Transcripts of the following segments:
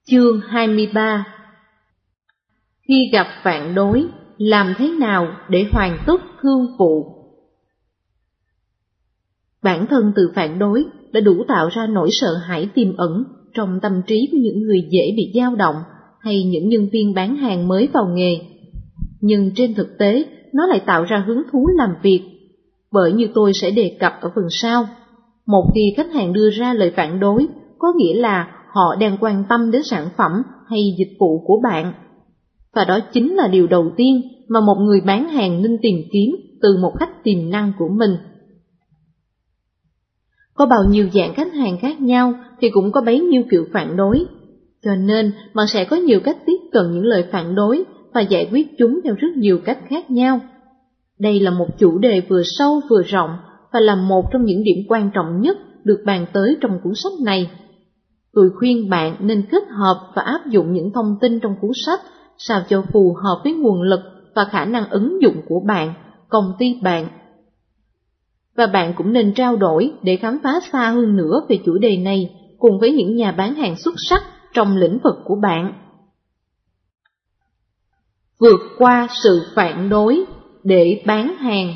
Chương 23. Khi gặp phản đối, làm thế nào để hoàn tất thương vụ? Bản thân từ phản đối đã đủ tạo ra nỗi sợ hãi tiềm ẩn trong tâm trí của những người dễ bị dao động hay những nhân viên bán hàng mới vào nghề. Nhưng trên thực tế, nó lại tạo ra hứng thú làm việc, bởi như tôi sẽ đề cập ở phần sau. Một khi khách hàng đưa ra lời phản đối, có nghĩa là họ đang quan tâm đến sản phẩm hay dịch vụ của bạn. Và đó chính là điều đầu tiên mà một người bán hàng nên tìm kiếm từ một khách tiềm năng của mình. Có bao nhiêu dạng khách hàng khác nhau thì cũng có bấy nhiêu kiểu phản đối. Cho nên bạn sẽ có nhiều cách tiếp cận những lời phản đối và giải quyết chúng theo rất nhiều cách khác nhau. Đây là một chủ đề vừa sâu vừa rộng và là một trong những điểm quan trọng nhất được bàn tới trong cuốn sách này. Tôi khuyên bạn nên kết hợp và áp dụng những thông tin trong cuốn sách sao cho phù hợp với nguồn lực và khả năng ứng dụng của bạn, công ty bạn. Và bạn cũng nên trao đổi để khám phá xa hơn nữa về chủ đề này cùng với những nhà bán hàng xuất sắc trong lĩnh vực của bạn. Vượt qua sự phản đối để bán hàng.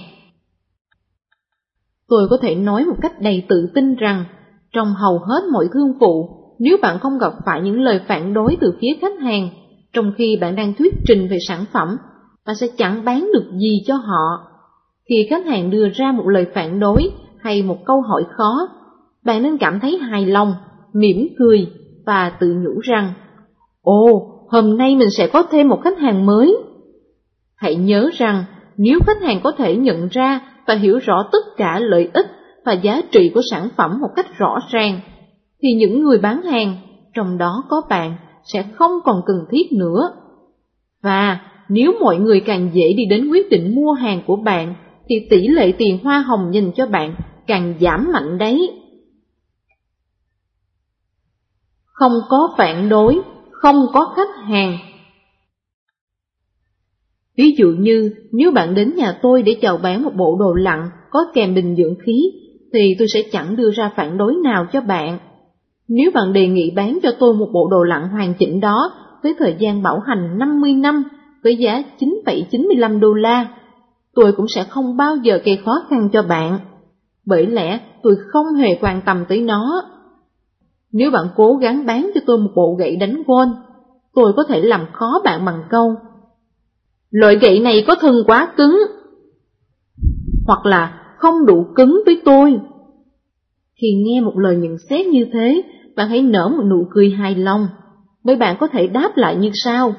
Tôi có thể nói một cách đầy tự tin rằng trong hầu hết mọi thương vụ, nếu bạn không gặp phải những lời phản đối từ phía khách hàng trong khi bạn đang thuyết trình về sản phẩm, bạn sẽ chẳng bán được gì cho họ. Khi khách hàng đưa ra một lời phản đối hay một câu hỏi khó, bạn nên cảm thấy hài lòng, mỉm cười và tự nhủ rằng, ồ, hôm nay mình sẽ có thêm một khách hàng mới. Hãy nhớ rằng, nếu khách hàng có thể nhận ra và hiểu rõ tất cả lợi ích và giá trị của sản phẩm một cách rõ ràng, thì những người bán hàng, trong đó có bạn, sẽ không còn cần thiết nữa. Và nếu mọi người càng dễ đi đến quyết định mua hàng của bạn, thì tỷ lệ tiền hoa hồng dành cho bạn càng giảm mạnh đấy. Không có phản đối, không có khách hàng. Ví dụ như, nếu bạn đến nhà tôi để chào bán một bộ đồ lặn có kèm bình dưỡng khí, thì tôi sẽ chẳng đưa ra phản đối nào cho bạn. Nếu bạn đề nghị bán cho tôi một bộ đồ lặn hoàn chỉnh đó với thời gian bảo hành 50 năm với giá $9,95, tôi cũng sẽ không bao giờ gây khó khăn cho bạn, bởi lẽ tôi không hề quan tâm tới nó. Nếu bạn cố gắng bán cho tôi một bộ gậy đánh golf, tôi có thể làm khó bạn bằng câu, loại gậy này có thân quá cứng, hoặc là không đủ cứng với tôi. Khi nghe một lời nhận xét như thế, bạn hãy nở một nụ cười hài lòng, bởi bạn có thể đáp lại như sau.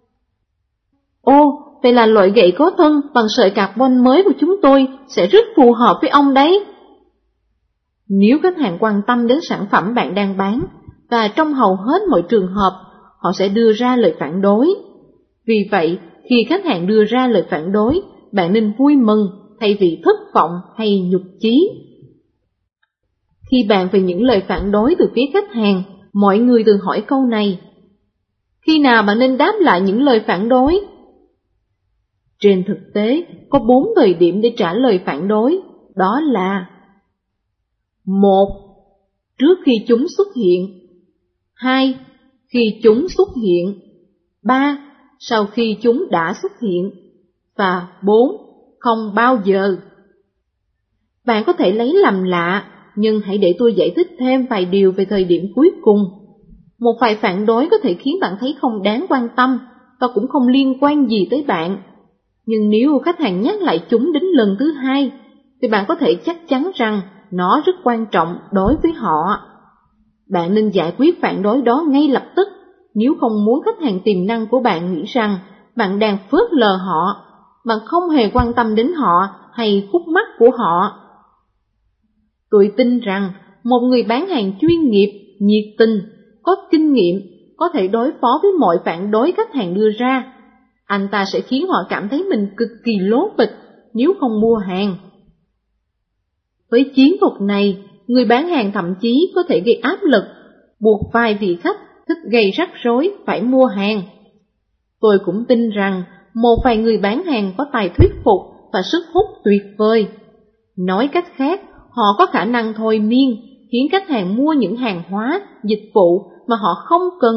Ô, vậy là loại gậy có thân bằng sợi carbon mới của chúng tôi sẽ rất phù hợp với ông đấy. Nếu khách hàng quan tâm đến sản phẩm bạn đang bán, và trong hầu hết mọi trường hợp, họ sẽ đưa ra lời phản đối. Vì vậy, khi khách hàng đưa ra lời phản đối, bạn nên vui mừng thay vì thất vọng hay nhục chí. Khi bàn về những lời phản đối từ phía khách hàng, mọi người thường hỏi câu này. Khi nào bạn nên đáp lại những lời phản đối? Trên thực tế, có 4 thời điểm để trả lời phản đối, đó là 1. Trước khi chúng xuất hiện. 2. Khi chúng xuất hiện. 3. Sau khi chúng đã xuất hiện. Và 4. Không bao giờ. Bạn có thể lấy làm lạ, nhưng hãy để tôi giải thích thêm vài điều về thời điểm cuối cùng. Một vài phản đối có thể khiến bạn thấy không đáng quan tâm và cũng không liên quan gì tới bạn. Nhưng nếu khách hàng nhắc lại chúng đến lần thứ 2, thì bạn có thể chắc chắn rằng nó rất quan trọng đối với họ. Bạn nên giải quyết phản đối đó ngay lập tức, nếu không muốn khách hàng tiềm năng của bạn nghĩ rằng bạn đang phớt lờ họ, bạn không hề quan tâm đến họ hay khúc mắc của họ. Tôi tin rằng một người bán hàng chuyên nghiệp, nhiệt tình, có kinh nghiệm, có thể đối phó với mọi phản đối khách hàng đưa ra. Anh ta sẽ khiến họ cảm thấy mình cực kỳ lố bịch nếu không mua hàng. Với chiến thuật này, người bán hàng thậm chí có thể gây áp lực, buộc vài vị khách thích gây rắc rối phải mua hàng. Tôi cũng tin rằng một vài người bán hàng có tài thuyết phục và sức hút tuyệt vời. Nói cách khác, họ có khả năng thôi miên, khiến khách hàng mua những hàng hóa, dịch vụ mà họ không cần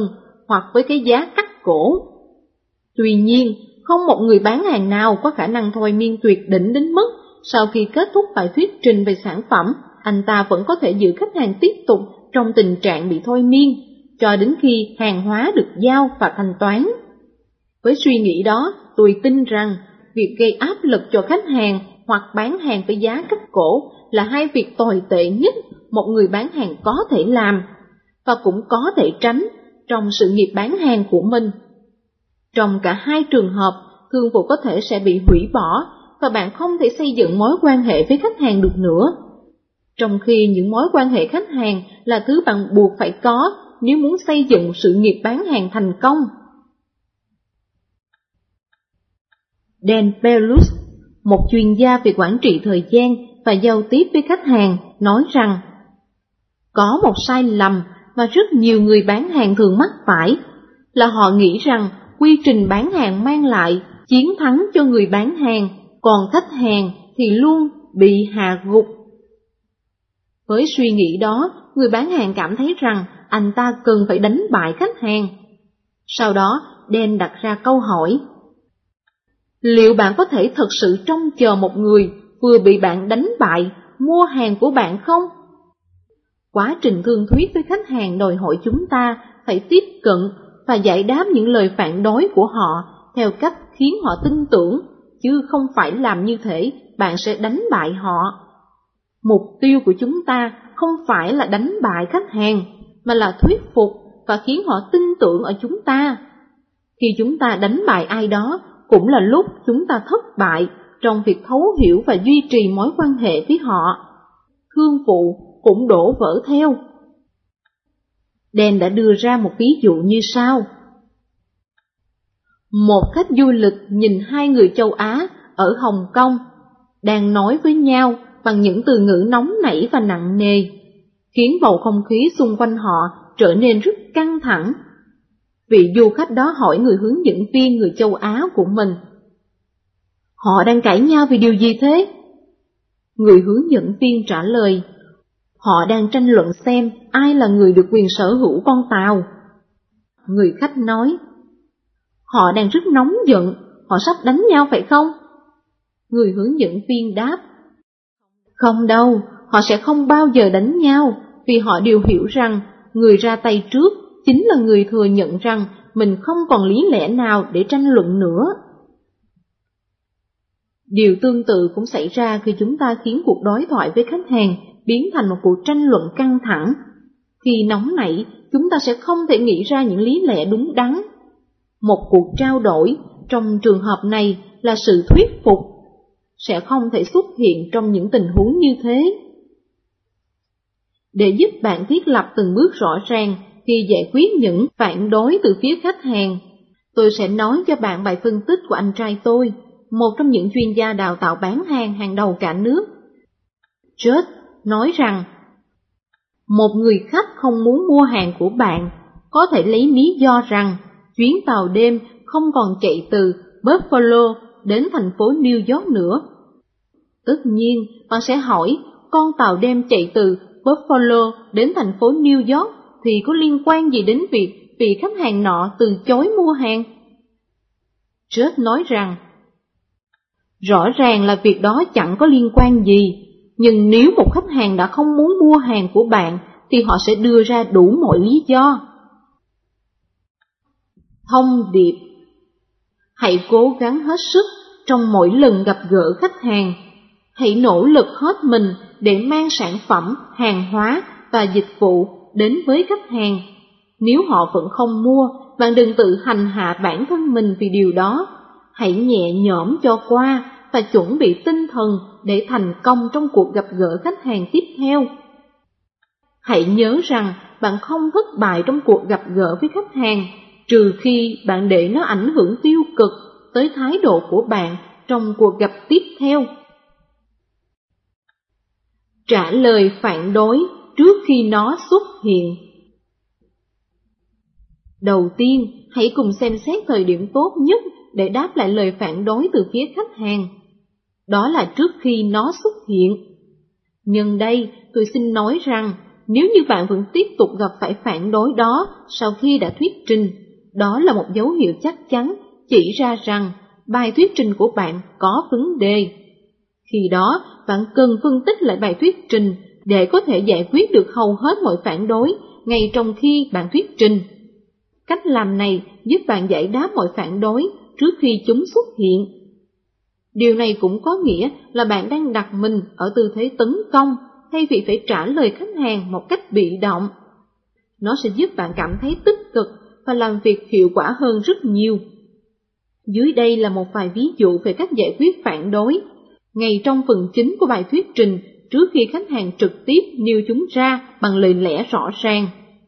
hoặc với cái giá cắt cổ. Tuy nhiên, không một người bán hàng nào có khả năng thôi miên tuyệt đỉnh đến mức sau khi kết thúc bài thuyết trình về sản phẩm, anh ta vẫn có thể giữ khách hàng tiếp tục trong tình trạng bị thôi miên, cho đến khi hàng hóa được giao và thanh toán. Với suy nghĩ đó, tôi tin rằng việc gây áp lực cho khách hàng hoặc bán hàng với giá cắt cổ là hai việc tồi tệ nhất một người bán hàng có thể làm, và cũng có thể tránh trong sự nghiệp bán hàng của mình. Trong cả hai trường hợp, thương vụ có thể sẽ bị hủy bỏ và bạn không thể xây dựng mối quan hệ với khách hàng được nữa. Trong khi những mối quan hệ khách hàng là thứ bạn buộc phải có nếu muốn xây dựng một sự nghiệp bán hàng thành công. Dan Pelus, một chuyên gia về quản trị thời gian và giao tiếp với khách hàng, nói rằng có một sai lầm mà rất nhiều người bán hàng thường mắc phải là họ nghĩ rằng quy trình bán hàng mang lại chiến thắng cho người bán hàng, còn khách hàng thì luôn bị hạ gục. Với suy nghĩ đó, người bán hàng cảm thấy rằng anh ta cần phải đánh bại khách hàng. Sau đó, Dan đặt ra câu hỏi: liệu bạn có thể thực sự trông chờ một người vừa bị bạn đánh bại mua hàng của bạn không? Quá trình thương thuyết với khách hàng đòi hỏi chúng ta phải tiếp cận và giải đáp những lời phản đối của họ theo cách khiến họ tin tưởng, chứ không phải làm như thế bạn sẽ đánh bại họ. Mục tiêu của chúng ta không phải là đánh bại khách hàng, mà là thuyết phục và khiến họ tin tưởng ở chúng ta. Khi chúng ta đánh bại ai đó, cũng là lúc chúng ta thất bại trong việc thấu hiểu và duy trì mối quan hệ với họ. Thương vụ cũng đổ vỡ theo. Dan đã đưa ra một ví dụ như sau. Một khách du lịch nhìn hai người châu Á ở Hồng Kông đang nói với nhau bằng những từ ngữ nóng nảy và nặng nề, khiến bầu không khí xung quanh họ trở nên rất căng thẳng. Vị du khách đó hỏi người hướng dẫn viên người châu Á của mình: họ đang cãi nhau vì điều gì thế? Người hướng dẫn viên trả lời: họ đang tranh luận xem ai là người được quyền sở hữu con tàu. Người khách nói: họ đang rất nóng giận, họ sắp đánh nhau phải không? Người hướng dẫn viên đáp: không đâu, họ sẽ không bao giờ đánh nhau, vì họ đều hiểu rằng người ra tay trước chính là người thừa nhận rằng mình không còn lý lẽ nào để tranh luận nữa. Điều tương tự cũng xảy ra khi chúng ta khiến cuộc đối thoại với khách hàng biến thành một cuộc tranh luận căng thẳng. Khi nóng nảy, chúng ta sẽ không thể nghĩ ra những lý lẽ đúng đắn. Một cuộc trao đổi, trong trường hợp này là sự thuyết phục, sẽ không thể xuất hiện trong những tình huống như thế. Để giúp bạn thiết lập từng bước rõ ràng khi giải quyết những phản đối từ phía khách hàng, tôi sẽ nói cho bạn bài phân tích của anh trai tôi, một trong những chuyên gia đào tạo bán hàng hàng đầu cả nước. Judd nói rằng, một người khách không muốn mua hàng của bạn có thể lấy lý do rằng chuyến tàu đêm không còn chạy từ Buffalo đến thành phố New York nữa. Tất nhiên, bạn sẽ hỏi, con tàu đêm chạy từ Buffalo đến thành phố New York thì có liên quan gì đến việc vị khách hàng nọ từ chối mua hàng? Judd nói rằng, rõ ràng là việc đó chẳng có liên quan gì, nhưng nếu một khách hàng đã không muốn mua hàng của bạn thì họ sẽ đưa ra đủ mọi lý do. Thông điệp: hãy cố gắng hết sức trong mỗi lần gặp gỡ khách hàng. Hãy nỗ lực hết mình để mang sản phẩm, hàng hóa và dịch vụ đến với khách hàng. Nếu họ vẫn không mua, bạn đừng tự hành hạ bản thân mình vì điều đó. Hãy nhẹ nhõm cho qua và chuẩn bị tinh thần để thành công trong cuộc gặp gỡ khách hàng tiếp theo. Hãy nhớ rằng bạn không thất bại trong cuộc gặp gỡ với khách hàng, trừ khi bạn để nó ảnh hưởng tiêu cực tới thái độ của bạn trong cuộc gặp tiếp theo. Trả lời phản đối trước khi nó xuất hiện. Đầu tiên, hãy cùng xem xét thời điểm tốt nhất để đáp lại lời phản đối từ phía khách hàng. Đó là trước khi nó xuất hiện. Nhân đây, tôi xin nói rằng, nếu như bạn vẫn tiếp tục gặp phải phản đối đó sau khi đã thuyết trình, đó là một dấu hiệu chắc chắn chỉ ra rằng bài thuyết trình của bạn có vấn đề. Khi đó, bạn cần phân tích lại bài thuyết trình để có thể giải quyết được hầu hết mọi phản đối ngay trong khi bạn thuyết trình. Cách làm này giúp bạn giải đáp mọi phản đối trước khi chúng xuất hiện. Điều này cũng có nghĩa là bạn đang đặt mình ở tư thế tấn công thay vì phải trả lời khách hàng một cách bị động. Nó sẽ giúp bạn cảm thấy tích cực và làm việc hiệu quả hơn rất nhiều. Dưới đây là một vài ví dụ về cách giải quyết phản đối, ngay trong phần chính của bài thuyết trình trước khi khách hàng trực tiếp nêu chúng ra bằng lời lẽ rõ ràng.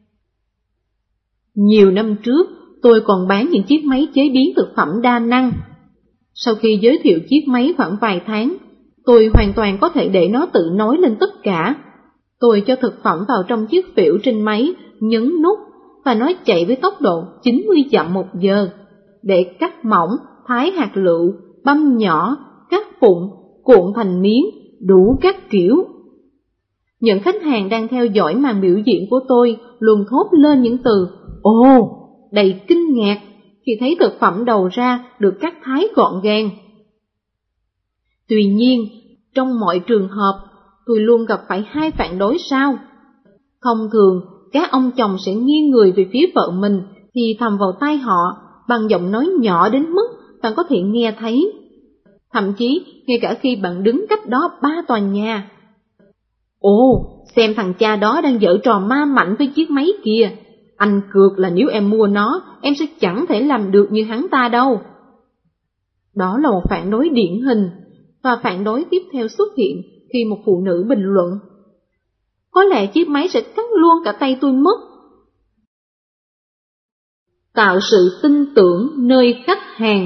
Nhiều năm trước, tôi còn bán những chiếc máy chế biến thực phẩm đa năng. Sau khi giới thiệu chiếc máy khoảng vài tháng, tôi hoàn toàn có thể để nó tự nói lên tất cả. Tôi cho thực phẩm vào trong chiếc phễu trên máy, nhấn nút, và nó chạy với tốc độ 90 dặm một giờ, để cắt mỏng, thái hạt lựu, băm nhỏ, cắt vụn, cuộn thành miếng, đủ các kiểu. Những khách hàng đang theo dõi màn biểu diễn của tôi luôn thốt lên những từ "Ồ!" đầy kinh ngạc khi thấy thực phẩm đầu ra được cắt thái gọn gàng. Tuy nhiên, trong mọi trường hợp, tôi luôn gặp phải hai phản đối sau. Thông thường, các ông chồng sẽ nghiêng người về phía vợ mình thì thầm vào tai họ bằng giọng nói nhỏ đến mức bạn có thể nghe thấy. Thậm chí, ngay cả khi bạn đứng cách đó 3 tòa nhà. "Ồ, xem thằng cha đó đang giở trò ma mảnh với chiếc máy kìa. Anh cược là nếu em mua nó, em sẽ chẳng thể làm được như hắn ta đâu." Đó là một phản đối điển hình, và phản đối tiếp theo xuất hiện khi một phụ nữ bình luận: "Có lẽ chiếc máy sẽ cắt luôn cả tay tôi mất." Tạo sự tin tưởng nơi khách hàng.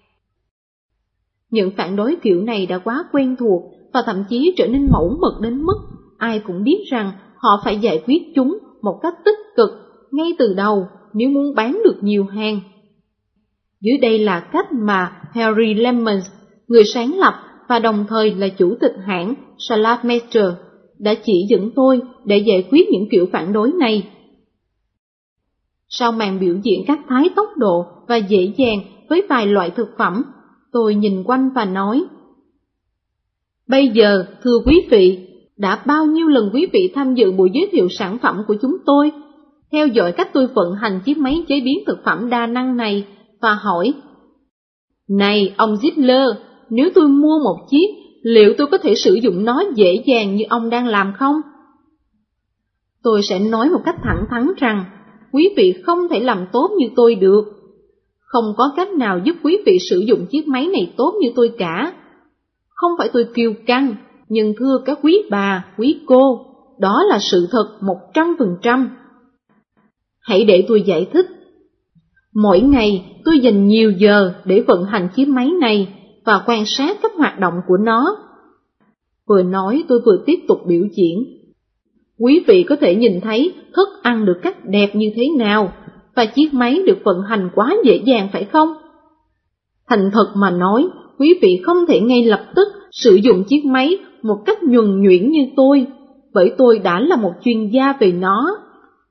Những phản đối kiểu này đã quá quen thuộc và thậm chí trở nên mẫu mực đến mức ai cũng biết rằng họ phải giải quyết chúng một cách tích cực ngay từ đầu nếu muốn bán được nhiều hàng. Dưới đây là cách mà Harry Lemons, người sáng lập và đồng thời là chủ tịch hãng Saladmaster, đã chỉ dẫn tôi để giải quyết những kiểu phản đối này. Sau màn biểu diễn cắt thái tốc độ và dễ dàng với vài loại thực phẩm, tôi nhìn quanh và nói: "Bây giờ, thưa quý vị, đã bao nhiêu lần quý vị tham dự buổi giới thiệu sản phẩm của chúng tôi, theo dõi cách tôi vận hành chiếc máy chế biến thực phẩm đa năng này và hỏi: Này ông Zidler, nếu tôi mua một chiếc, liệu tôi có thể sử dụng nó dễ dàng như ông đang làm không?" Tôi sẽ nói một cách thẳng thắn rằng quý vị không thể làm tốt như tôi được. Không có cách nào giúp quý vị sử dụng chiếc máy này tốt như tôi cả. Không phải tôi kiêu căng, nhưng thưa các quý bà, quý cô, đó là sự thật 100%. Hãy để tôi giải thích. Mỗi ngày tôi dành nhiều giờ để vận hành chiếc máy này và quan sát các hoạt động của nó. Vừa nói tôi vừa tiếp tục biểu diễn. Quý vị có thể nhìn thấy thức ăn được cắt đẹp như thế nào, và chiếc máy được vận hành quá dễ dàng phải không? Thành thật mà nói, quý vị không thể ngay lập tức sử dụng chiếc máy một cách nhuần nhuyễn như tôi, bởi tôi đã là một chuyên gia về nó.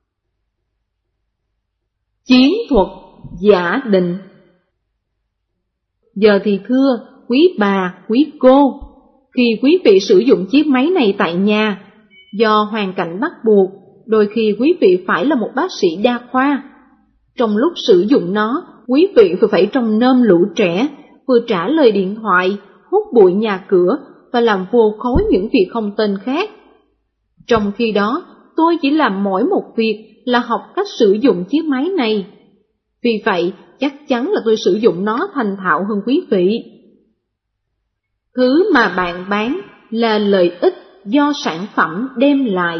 Chiến thuật giả định. Giờ thì thưa quý bà, quý cô, khi quý vị sử dụng chiếc máy này tại nhà, do hoàn cảnh bắt buộc, đôi khi quý vị phải là một bác sĩ đa khoa. Trong lúc sử dụng nó, quý vị vừa phải trông nom lũ trẻ, vừa trả lời điện thoại, hút bụi nhà cửa và làm vô khối những việc không tên khác. Trong khi đó, tôi chỉ làm mỗi một việc là học cách sử dụng chiếc máy này. Vì vậy, chắc chắn là tôi sử dụng nó thành thạo hơn quý vị. Thứ mà bạn bán là lợi ích do sản phẩm đem lại.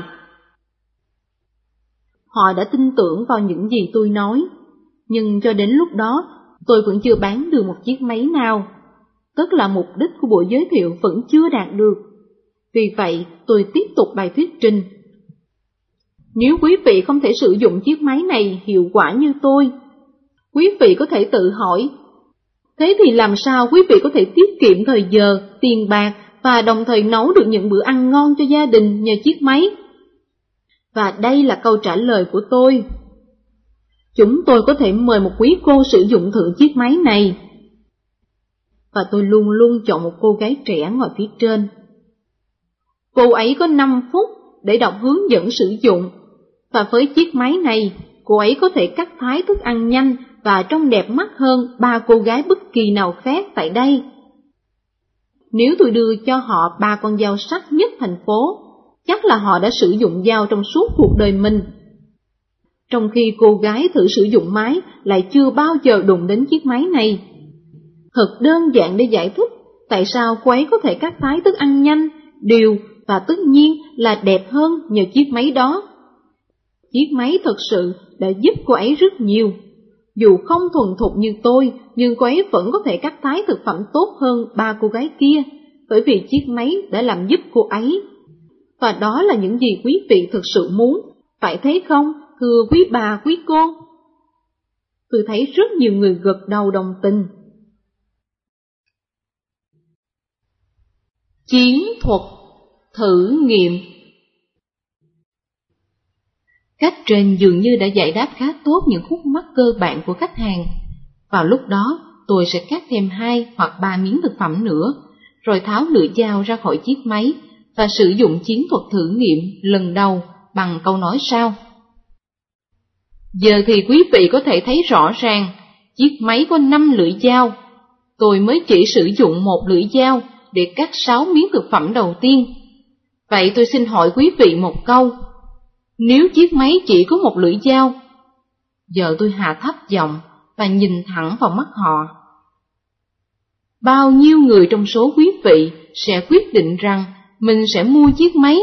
Họ đã tin tưởng vào những gì tôi nói, nhưng cho đến lúc đó, tôi vẫn chưa bán được một chiếc máy nào. Tức là mục đích của buổi giới thiệu vẫn chưa đạt được. Vì vậy, tôi tiếp tục bài thuyết trình. Nếu quý vị không thể sử dụng chiếc máy này hiệu quả như tôi, quý vị có thể tự hỏi, thế thì làm sao quý vị có thể tiết kiệm thời giờ, tiền bạc và đồng thời nấu được những bữa ăn ngon cho gia đình nhờ chiếc máy? Và đây là câu trả lời của tôi. Chúng tôi có thể mời một quý cô sử dụng thử chiếc máy này. Và tôi luôn luôn chọn một cô gái trẻ ngồi phía trên. Cô ấy có 5 phút để đọc hướng dẫn sử dụng, và với chiếc máy này, cô ấy có thể cắt thái thức ăn nhanh và trông đẹp mắt hơn 3 cô gái bất kỳ nào khác tại đây. Nếu tôi đưa cho họ 3 con dao sắc nhất thành phố, chắc là họ đã sử dụng dao trong suốt cuộc đời mình. Trong khi cô gái thử sử dụng máy lại chưa bao giờ đụng đến chiếc máy này. Thật đơn giản để giải thích tại sao cô ấy có thể cắt thái thức ăn nhanh, đều và tất nhiên là đẹp hơn nhờ chiếc máy đó. Chiếc máy thật sự đã giúp cô ấy rất nhiều. Dù không thuần thục như tôi, nhưng cô ấy vẫn có thể cắt thái thực phẩm tốt hơn 3 cô gái kia, bởi vì chiếc máy đã làm giúp cô ấy. Và đó là những gì quý vị thực sự muốn, phải thế không, thưa quý bà, quý cô? Tôi thấy rất nhiều người gật đầu đồng tình. Chiến thuật thử nghiệm. Cách trên dường như đã giải đáp khá tốt những khúc mắc cơ bản của khách hàng. Vào lúc đó, tôi sẽ cắt thêm 2 hoặc 3 miếng thực phẩm nữa, rồi tháo lưỡi dao ra khỏi chiếc máy và sử dụng chiến thuật thử nghiệm lần đầu bằng câu nói sau. Giờ thì quý vị có thể thấy rõ ràng, chiếc máy có 5 lưỡi dao. Tôi mới chỉ sử dụng 1 lưỡi dao để cắt 6 miếng thực phẩm đầu tiên. Vậy tôi xin hỏi quý vị một câu. Nếu chiếc máy chỉ có 1 lưỡi dao, giờ tôi hạ thấp giọng và nhìn thẳng vào mắt họ. Bao nhiêu người trong số quý vị sẽ quyết định rằng mình sẽ mua chiếc máy?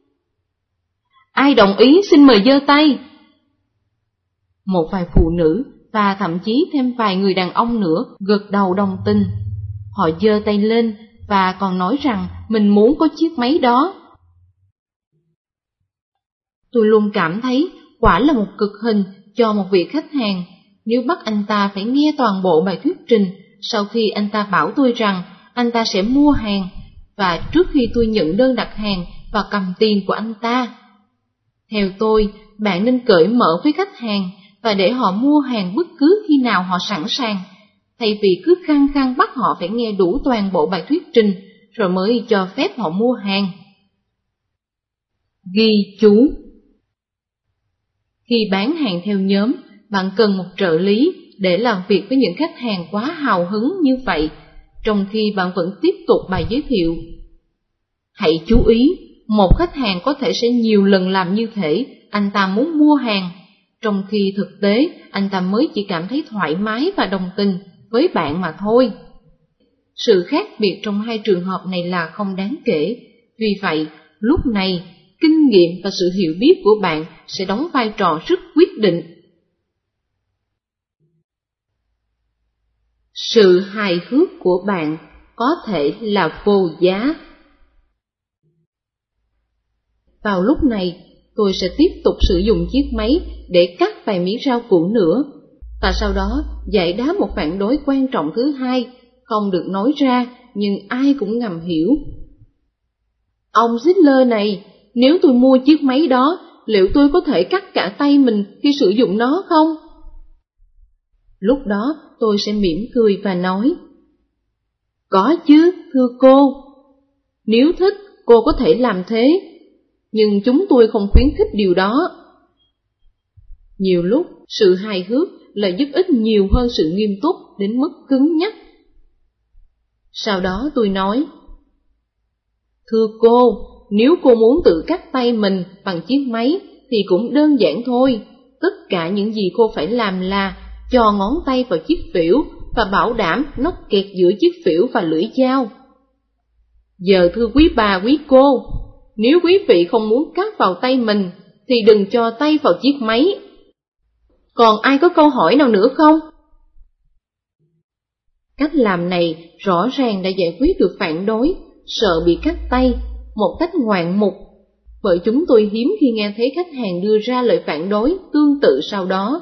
Ai đồng ý xin mời giơ tay. Một vài phụ nữ và thậm chí thêm vài người đàn ông nữa gật đầu đồng tình. Họ giơ tay lên và còn nói rằng mình muốn có chiếc máy đó. Tôi luôn cảm thấy quả là một cực hình cho một vị khách hàng nếu bắt anh ta phải nghe toàn bộ bài thuyết trình sau khi anh ta bảo tôi rằng anh ta sẽ mua hàng và trước khi tôi nhận đơn đặt hàng và cầm tiền của anh ta. Theo tôi, bạn nên cởi mở với khách hàng và để họ mua hàng bất cứ khi nào họ sẵn sàng, thay vì cứ khăng khăng bắt họ phải nghe đủ toàn bộ bài thuyết trình rồi mới cho phép họ mua hàng. Ghi chú. Khi bán hàng theo nhóm, bạn cần một trợ lý để làm việc với những khách hàng quá hào hứng như vậy, trong khi bạn vẫn tiếp tục bài giới thiệu. Hãy chú ý, một khách hàng có thể sẽ nhiều lần làm như thế, anh ta muốn mua hàng, trong khi thực tế anh ta mới chỉ cảm thấy thoải mái và đồng tình với bạn mà thôi. Sự khác biệt trong hai trường hợp này là không đáng kể, vì vậy lúc này kinh nghiệm và sự hiểu biết của bạn sẽ đóng vai trò rất quyết định. Sự hài hước của bạn có thể là vô giá. Vào lúc này, tôi sẽ tiếp tục sử dụng chiếc máy để cắt vài miếng rau củ nữa, và sau đó giải đáp một phản đối quan trọng thứ hai, không được nói ra nhưng ai cũng ngầm hiểu. Ông Zidler này, nếu tôi mua chiếc máy đó, liệu tôi có thể cắt cả tay mình khi sử dụng nó không? Lúc đó tôi sẽ mỉm cười và nói, có chứ, thưa cô. Nếu thích, cô có thể làm thế, nhưng chúng tôi không khuyến khích điều đó. Nhiều lúc, sự hài hước là giúp ích nhiều hơn sự nghiêm túc đến mức cứng nhắc. Sau đó tôi nói, thưa cô, nếu cô muốn tự cắt tay mình bằng chiếc máy thì cũng đơn giản thôi. Tất cả những gì cô phải làm là cho ngón tay vào chiếc phễu và bảo đảm nó kẹt giữa chiếc phễu và lưỡi dao. Giờ thưa quý bà, quý cô, nếu quý vị không muốn cắt vào tay mình thì đừng cho tay vào chiếc máy. Còn ai có câu hỏi nào nữa không? Cách làm này rõ ràng đã giải quyết được phản đối, sợ bị cắt tay, một cách ngoạn mục, bởi chúng tôi hiếm khi nghe thấy khách hàng đưa ra lời phản đối tương tự sau đó.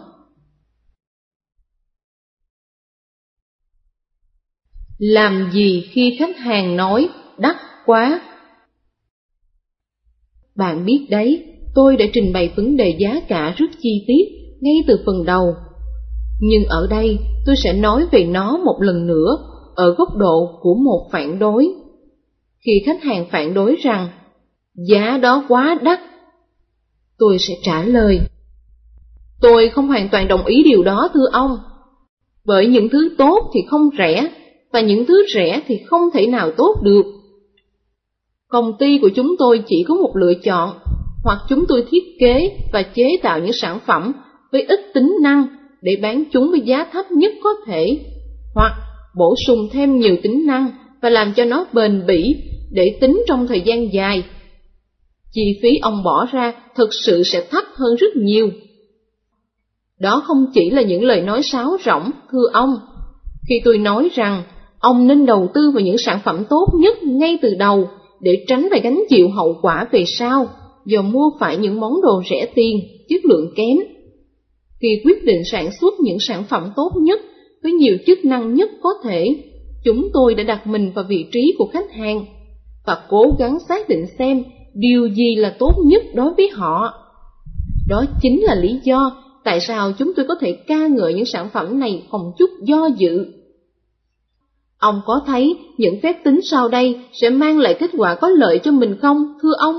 Làm gì khi khách hàng nói đắt quá? Bạn biết đấy, tôi đã trình bày vấn đề giá cả rất chi tiết ngay từ phần đầu. Nhưng ở đây tôi sẽ nói về nó một lần nữa ở góc độ của một phản đối. Khi khách hàng phản đối rằng giá đó quá đắt, tôi sẽ trả lời: tôi không hoàn toàn đồng ý điều đó thưa ông, bởi những thứ tốt thì không rẻ, và những thứ rẻ thì không thể nào tốt được. Công ty của chúng tôi chỉ có một lựa chọn: hoặc chúng tôi thiết kế và chế tạo những sản phẩm với ít tính năng để bán chúng với giá thấp nhất có thể, hoặc bổ sung thêm nhiều tính năng và làm cho nó bền bỉ để tính trong thời gian dài. Chi phí ông bỏ ra thực sự sẽ thấp hơn rất nhiều. Đó không chỉ là những lời nói sáo rỗng, thưa ông. Khi tôi nói rằng ông nên đầu tư vào những sản phẩm tốt nhất ngay từ đầu để tránh phải gánh chịu hậu quả về sau do mua phải những món đồ rẻ tiền, chất lượng kém. Khi quyết định sản xuất những sản phẩm tốt nhất với nhiều chức năng nhất có thể, chúng tôi đã đặt mình vào vị trí của khách hàng và cố gắng xác định xem điều gì là tốt nhất đối với họ. Đó chính là lý do tại sao chúng tôi có thể ca ngợi những sản phẩm này không chút do dự. Ông có thấy những phép tính sau đây sẽ mang lại kết quả có lợi cho mình không, thưa ông?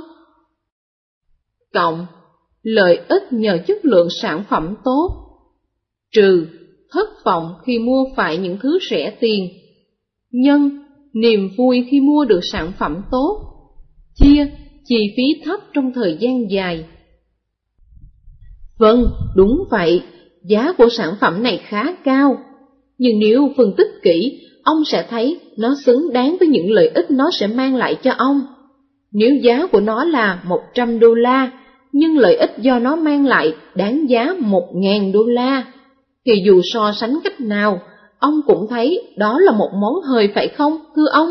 Cộng, lợi ích nhờ chất lượng sản phẩm tốt. Trừ, thất vọng khi mua phải những thứ rẻ tiền. Nhân, niềm vui khi mua được sản phẩm tốt. Chia, chi phí thấp trong thời gian dài. Vâng, đúng vậy, giá của sản phẩm này khá cao. Nhưng nếu phân tích kỹ, ông sẽ thấy nó xứng đáng với những lợi ích nó sẽ mang lại cho ông. Nếu giá của nó là $100, nhưng lợi ích do nó mang lại đáng giá $1.000, thì dù so sánh cách nào, ông cũng thấy đó là một món hời phải không, thưa ông?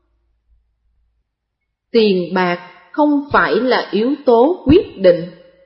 Tiền bạc không phải là yếu tố quyết định.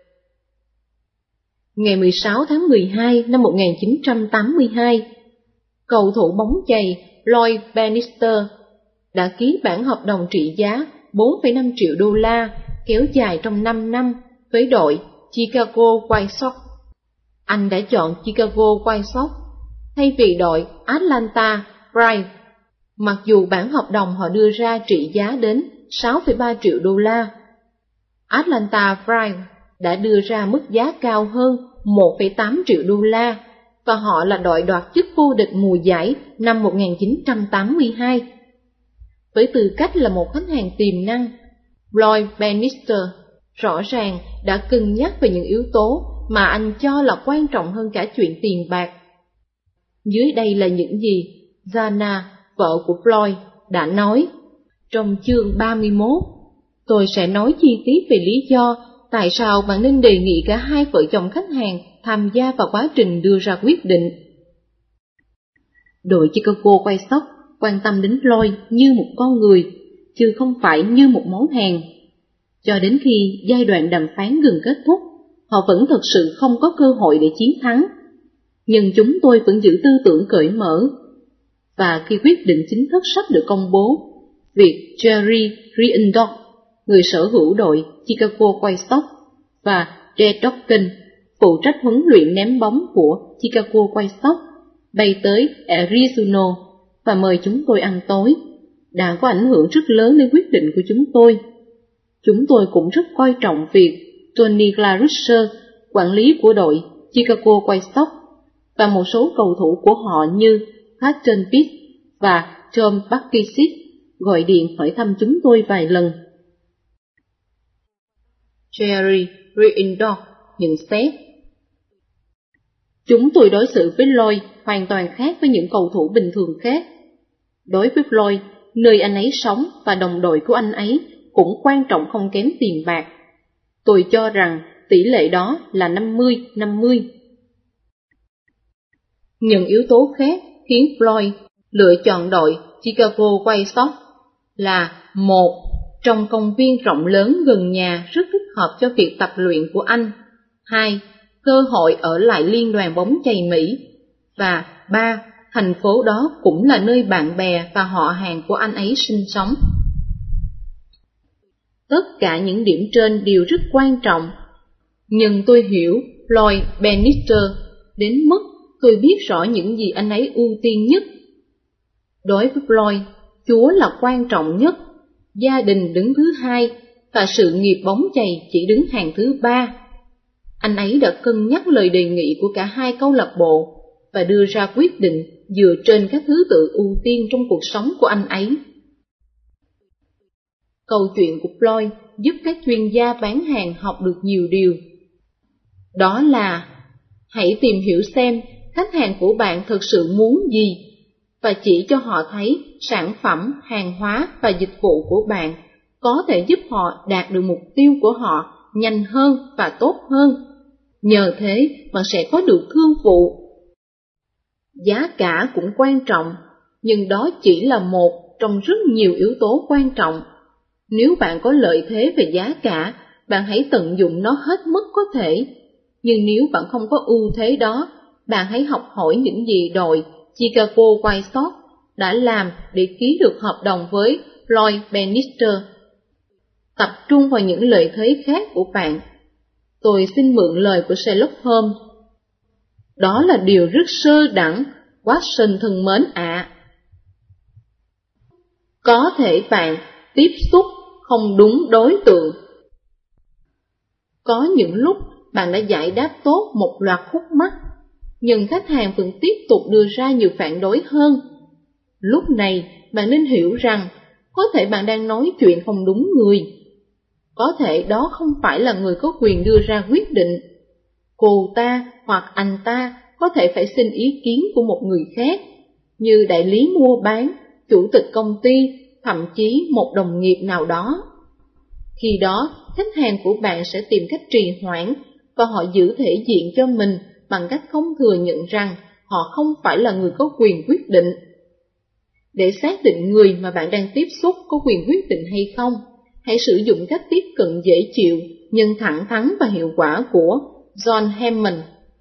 Ngày 16 tháng 12 năm 1982, cầu thủ bóng chày Lloyd Bannister đã ký bản hợp đồng trị giá $4,5 triệu kéo dài trong 5 năm với đội Chicago White Sox. Anh đã chọn Chicago White Sox thay vì đội Atlanta Braves, mặc dù bản hợp đồng họ đưa ra trị giá đến $6,3 triệu. Atlanta Braves đã đưa ra mức giá cao hơn $1,8 triệu, và họ là đội đoạt chức vô địch mùa giải năm 1982. Với tư cách là một khách hàng tiềm năng, Lloyd Bannister rõ ràng đã cân nhắc về những yếu tố mà anh cho là quan trọng hơn cả chuyện tiền bạc. Dưới đây là những gì Jana, vợ của Floyd, đã nói. Trong chương 31, tôi sẽ nói chi tiết về lý do tại sao bạn nên đề nghị cả hai vợ chồng khách hàng tham gia vào quá trình đưa ra quyết định. Đội Chicago White Sox quan tâm đến Floyd như một con người, chứ không phải như một món hàng. Cho đến khi giai đoạn đàm phán gần kết thúc, họ vẫn thực sự không có cơ hội để chiến thắng. Nhưng chúng tôi vẫn giữ tư tưởng cởi mở. Và khi quyết định chính thức sắp được công bố, việc Jerry Riendock, người sở hữu đội Chicago White Sox, và Red Dawkins, phụ trách huấn luyện ném bóng của Chicago White Sox, bay tới Arizona và mời chúng tôi ăn tối, đã có ảnh hưởng rất lớn đến quyết định của chúng tôi. Chúng tôi cũng rất coi trọng việc Tony La Russa, quản lý của đội Chicago White Sox, và một số cầu thủ của họ như Carlton Pitt và Tom Bakisic gọi điện hỏi thăm chúng tôi vài lần. Jerry Riendock nhận xét: chúng tôi đối xử với Lloyd hoàn toàn khác với những cầu thủ bình thường khác. Đối với Lloyd, nơi anh ấy sống và đồng đội của anh ấy cũng quan trọng không kém tiền bạc. Tôi cho rằng tỷ lệ đó là 50-50. Những yếu tố khác khiến Floyd lựa chọn đội Chicago White Sox là: 1. Trong công viên rộng lớn gần nhà rất thích hợp cho việc tập luyện của anh. 2. Cơ hội ở lại liên đoàn bóng chày Mỹ. Và 3. Thành phố đó cũng là nơi bạn bè và họ hàng của anh ấy sinh sống. Tất cả những điểm trên đều rất quan trọng Nhưng tôi hiểu Lloyd Bannister đến mức tôi biết rõ những gì anh ấy ưu tiên nhất. Đối với Lloyd, Chúa là quan trọng nhất, gia đình đứng thứ hai, và sự nghiệp bóng chày chỉ đứng hàng thứ ba. Anh ấy đã cân nhắc lời đề nghị của cả hai câu lạc bộ và đưa ra quyết định dựa trên các thứ tự ưu tiên trong cuộc sống của anh ấy. Câu chuyện của Floyd giúp các chuyên gia bán hàng học được nhiều điều. Đó là, hãy tìm hiểu xem khách hàng của bạn thực sự muốn gì, và chỉ cho họ thấy sản phẩm, hàng hóa và dịch vụ của bạn có thể giúp họ đạt được mục tiêu của họ nhanh hơn và tốt hơn. Nhờ thế bạn sẽ có được thương vụ. Giá cả cũng quan trọng, nhưng đó chỉ là một trong rất nhiều yếu tố quan trọng. Nếu bạn có lợi thế về giá cả, bạn hãy tận dụng nó hết mức có thể. Nhưng nếu bạn không có ưu thế đó, bạn hãy học hỏi những gì đội Chicago White Sox đã làm để ký được hợp đồng với Lloyd Bannister. Tập trung vào những lợi thế khác của bạn. Tôi xin mượn lời của Sherlock Holmes. Đó là điều rất sơ đẳng, Watson thân mến ạ. Có thể bạn tiếp xúc không đúng đối tượng. Có những lúc bạn đã giải đáp tốt một loạt khúc mắc, nhưng khách hàng vẫn tiếp tục đưa ra nhiều phản đối hơn. Lúc này bạn nên hiểu rằng có thể bạn đang nói chuyện không đúng người. Có thể đó không phải là người có quyền đưa ra quyết định. Cô ta hoặc anh ta có thể phải xin ý kiến của một người khác, như đại lý mua bán, chủ tịch công ty, thậm chí một đồng nghiệp nào đó. Khi đó, khách hàng của bạn sẽ tìm cách trì hoãn, và họ giữ thể diện cho mình bằng cách không thừa nhận rằng họ không phải là người có quyền quyết định. Để xác định người mà bạn đang tiếp xúc có quyền quyết định hay không, hãy sử dụng cách tiếp cận dễ chịu nhưng thẳng thắn và hiệu quả của John Hammond.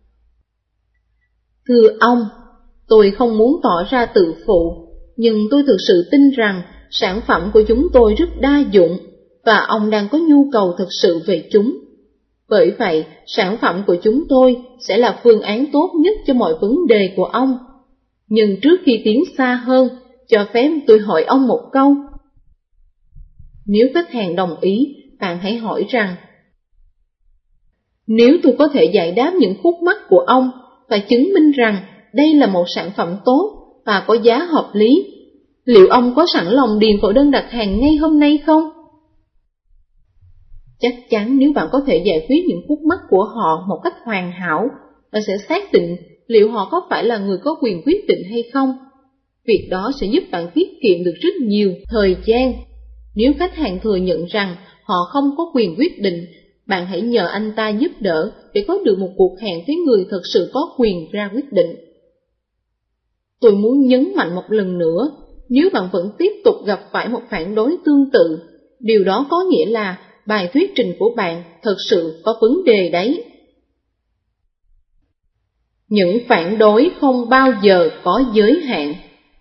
Thưa ông, tôi không muốn tỏ ra tự phụ, nhưng tôi thực sự tin rằng sản phẩm của chúng tôi rất đa dụng, và ông đang có nhu cầu thực sự về chúng. Bởi vậy, sản phẩm của chúng tôi sẽ là phương án tốt nhất cho mọi vấn đề của ông. Nhưng trước khi tiến xa hơn, cho phép tôi hỏi ông một câu. Nếu khách hàng đồng ý, bạn hãy hỏi rằng, nếu tôi có thể giải đáp những khúc mắc của ông và chứng minh rằng đây là một sản phẩm tốt và có giá hợp lý, liệu ông có sẵn lòng điền vào đơn đặt hàng ngay hôm nay không? Chắc chắn nếu bạn có thể giải quyết những khúc mắc của họ một cách hoàn hảo, bạn sẽ xác định liệu họ có phải là người có quyền quyết định hay không. Việc đó sẽ giúp bạn tiết kiệm được rất nhiều thời gian. Nếu khách hàng thừa nhận rằng họ không có quyền quyết định, bạn hãy nhờ anh ta giúp đỡ để có được một cuộc hẹn với người thực sự có quyền ra quyết định. Tôi muốn nhấn mạnh một lần nữa, nếu bạn vẫn tiếp tục gặp phải một phản đối tương tự, điều đó có nghĩa là bài thuyết trình của bạn thật sự có vấn đề đấy. Những phản đối không bao giờ có giới hạn.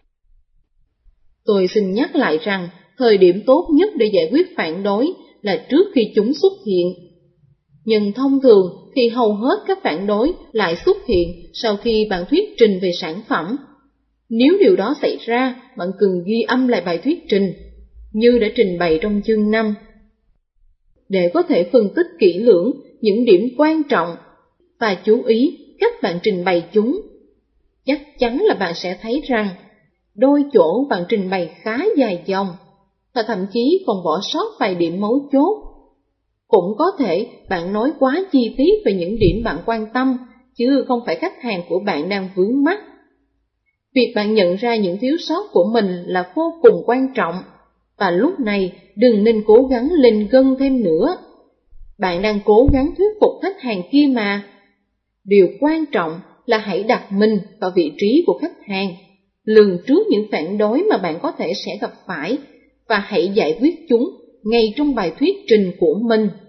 Tôi xin nhắc lại rằng, thời điểm tốt nhất để giải quyết phản đối là trước khi chúng xuất hiện. Nhưng thông thường thì hầu hết các phản đối lại xuất hiện sau khi bạn thuyết trình về sản phẩm. Nếu điều đó xảy ra, bạn cần ghi âm lại bài thuyết trình, như đã trình bày trong chương 5. Để có thể phân tích kỹ lưỡng những điểm quan trọng và chú ý cách bạn trình bày chúng, chắc chắn là bạn sẽ thấy rằng đôi chỗ bạn trình bày khá dài dòng, và thậm chí còn bỏ sót vài điểm mấu chốt. Cũng có thể bạn nói quá chi tiết về những điểm bạn quan tâm, chứ không phải khách hàng của bạn đang vướng mắc. Việc bạn nhận ra những thiếu sót của mình là vô cùng quan trọng, và lúc này đừng nên cố gắng lên gân thêm nữa. Bạn đang cố gắng thuyết phục khách hàng kia mà. Điều quan trọng là hãy đặt mình vào vị trí của khách hàng, lường trước những phản đối mà bạn có thể sẽ gặp phải, và hãy giải quyết chúng ngay trong bài thuyết trình của mình.